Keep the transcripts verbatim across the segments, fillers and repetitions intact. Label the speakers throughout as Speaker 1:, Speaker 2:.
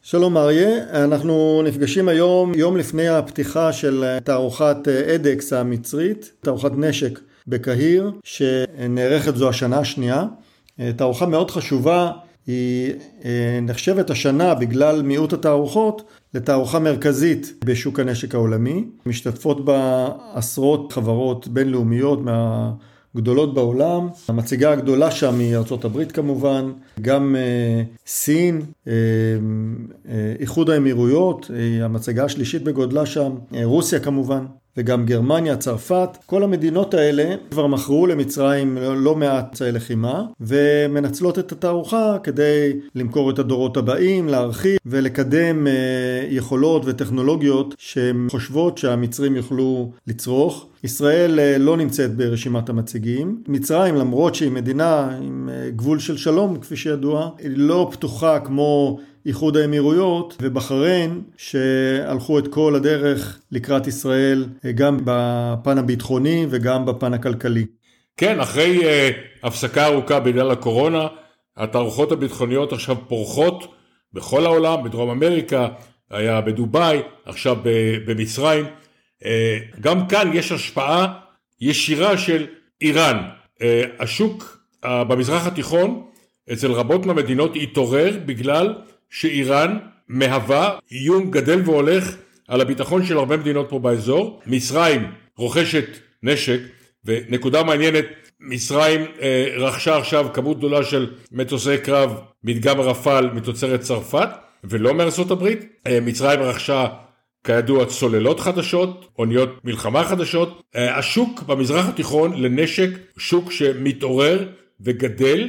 Speaker 1: שלום אריה, אנחנו נפגשים היום יום לפני הפתיחה של תערוכת אדקס המצרית, תערוכת נשק בקהיר, שנערכת זו השנה השנייה. תערוכה מאוד חשובה, היא נחשבת השנה בגלל מיעוט התערוכות לתערוכה מרכזית בשוק הנשק העולמי. משתתפות בה עשרות חברות בינלאומיות מהגדולות בעולם. המציגה הגדולה שם היא ארצות הברית כמובן, גם סין, איחוד האמירויות, המציגה השלישית בגודלה שם, רוסיה כמובן, וגם גרמניה, צרפת. כל המדינות האלה כבר מכרו למצרים לא מעט אמצעי לחימה, ומנצלות את התערוכה כדי למכור את הדורות הבאים, להרחיב ולקדם יכולות וטכנולוגיות שהן חושבות שהמצרים יוכלו לצרוך. ישראל לא נמצאת ברשימת המציגים. מצרים, למרות שהיא מדינה עם גבול של שלום, כפי שידוע, היא לא פתוחה כמו איחוד האמירויות ובחריין, שהלכו את כל הדרך לקראת ישראל, גם בפן הביטחוני וגם בפן הכלכלי.
Speaker 2: כן, אחרי uh, הפסקה ארוכה בגלל הקורונה, התערוכות הביטחוניות עכשיו פורחות בכל העולם, בדרום אמריקה, היה בדוביי, עכשיו במצרים. Uh, גם כאן יש השפעה ישירה של איראן. Uh, השוק uh, במזרח התיכון אצל רבות מהמדינות התעורר בגלל שאיראן מהווה איום גדל והולך על הביטחון של הרבה מדינות פה באזור. מצרים רוכשת נשק, ונקודה מעניינת, מצרים אה, רכשה עכשיו כמות גדולה של מטוסי קרב מדגם רפאל מתוצרת צרפת, ולא מארצות הברית. אה, מצרים רכשה כידוע צוללות חדשות, אוניות מלחמה חדשות. אה, השוק במזרח התיכון לנשק, שוק שמתעורר וגדל,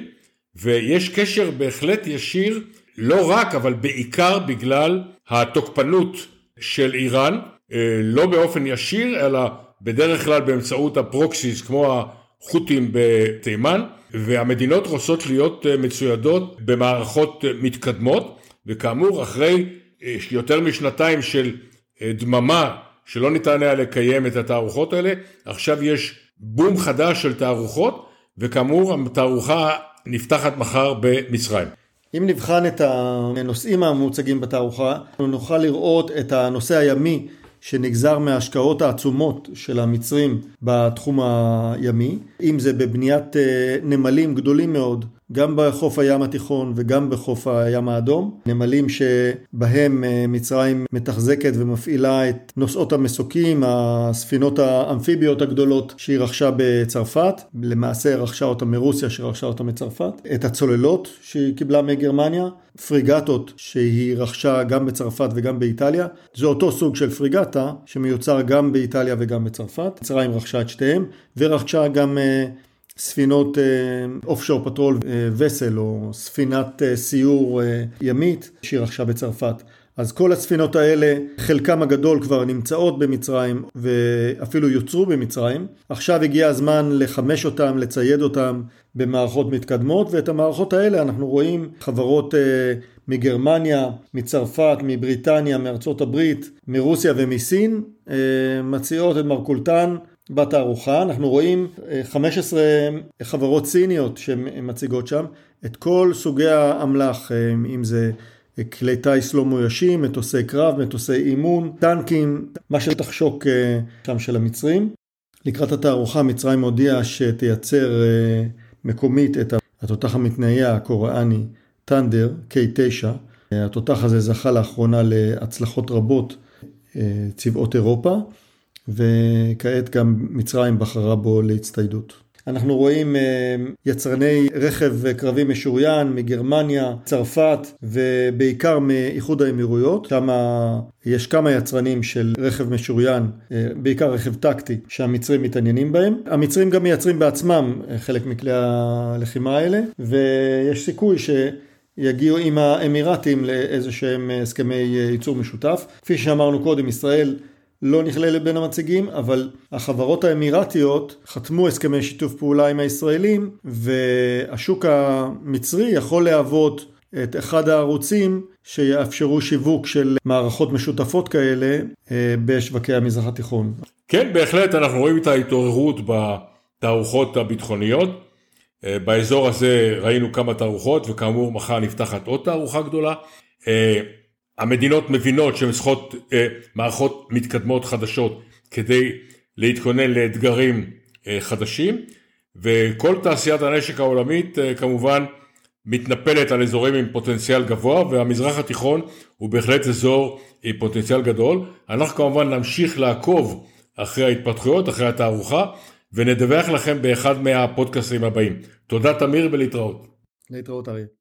Speaker 2: ויש קשר בהחלט ישיר, לא רק, אבל בעיקר בגלל התוקפנות של איראן, לא באופן ישיר, אלא בדרך כלל באמצעות הפרוקסיס, כמו החות'ים בתימן, והמדינות רוצות להיות מצוידות במערכות מתקדמות, וכאמור, אחרי יותר משנתיים של דממה, שלא ניתן היה לקיים את התערוכות האלה, עכשיו יש בום חדש של תערוכות, וכאמור, התערוכה נפתחת מחר במצרים.
Speaker 1: אם נבחן את הנושאים המוצגים בתערוכה, נוכל לראות את הנושא הימי שנגזר מההשקעות העצומות של המצרים בתחום הימי, אם זה בבניית נמלים גדולים מאוד, גם בחוף הים התיכון וגם בחוף הים האדום, נמלים שבהם מצרים מתחזקת ומפעילה את נושאות המסוקים, הספינות האמפיביות הגדולות שהיא רכשה בצרפת, למעשה רכשה אותה מרוסיה שרכשה אותה מצרפת, את הצוללות שהיא קיבלה מגרמניה, פריגטות שהיא רכשה גם בצרפת וגם באיטליה, זה אותו סוג של פריגטה שמיוצר גם באיטליה וגם בצרפת. מצרים רכשה את שתיהם ורכשה גם ספינות אופשור פטרול וסל או ספינת סיור ימית שהיא רכשה בצרפת. אז כל הספינות האלה, חלקם הגדול כבר נמצאות במצרים ואפילו יוצרו במצרים. עכשיו הגיע הזמן לחמש אותם, לצייד אותם במערכות מתקדמות, ואת המערכות האלה אנחנו רואים חברות מגרמניה, מצרפת, מבריטניה, מארצות הברית, מרוסיה ומסין, מציעות את מרכולתן בתערוכה. אנחנו רואים חמש עשרה חברות סיניות שמציגות שם את כל סוגי האמל"ח, אם זה כלי טייס לא מאוישים, מטוסי קרב, מטוסי אימון, טנקים, מה שתחשוק שם של המצרים. לקראת התערוכה מצרים הודיעה שתייצר מקומית את התותח המתנעע הקוריאני טנדר קיי תשע. התותח הזה זכה לאחרונה להצלחות רבות צבאות אירופה, וכעת גם מצרים בחרה בו להצטיידות. אנחנו רואים יצרני רכב קרבי משוריין מגרמניה, צרפת ובעיקר מאיחוד האמירויות. שם יש כמה יצרנים של רכב משוריין, בעיקר רכב טקטי, שהמצרים מתעניינים בהם. המצרים גם מייצרים בעצמם חלק מכלי הלחימה האלה, ויש סיכוי שיגיעו עם האמירתים לאיזה שהם הסכמי ייצור משותף. כפי שאמרנו קודם, ישראל לא נכללת בין המציגים, אבל החברות האמירתיות חתמו הסכמי שיתוף פעולה עם הישראלים, והשוק המצרי יכול להוות את אחד הערוצים שיאפשרו שיווק של מערכות משותפות כאלה בשווקי המזרח התיכון.
Speaker 2: כן, בהחלט אנחנו רואים את ההתעוררות בתערוכות הביטחוניות. באזור הזה ראינו כמה תערוכות, וכאמור מחר נפתחת עוד תערוכה גדולה. המדינות מבינות שהן צריכות אה, מערכות מתקדמות חדשות כדי להתכונן לאתגרים אה, חדשים, וכל תעשיית הנשק העולמית אה, כמובן מתנפלת על אזורים עם פוטנציאל גבוה, והמזרח התיכון הוא בהחלט אזור עם פוטנציאל גדול. אנחנו כמובן נמשיך לעקוב אחרי ההתפתחויות, אחרי התערוכה, ונדווח לכם באחד מהפודקאסטים הבאים. תודה תמיר ולהתראות.
Speaker 1: להתראות אריה.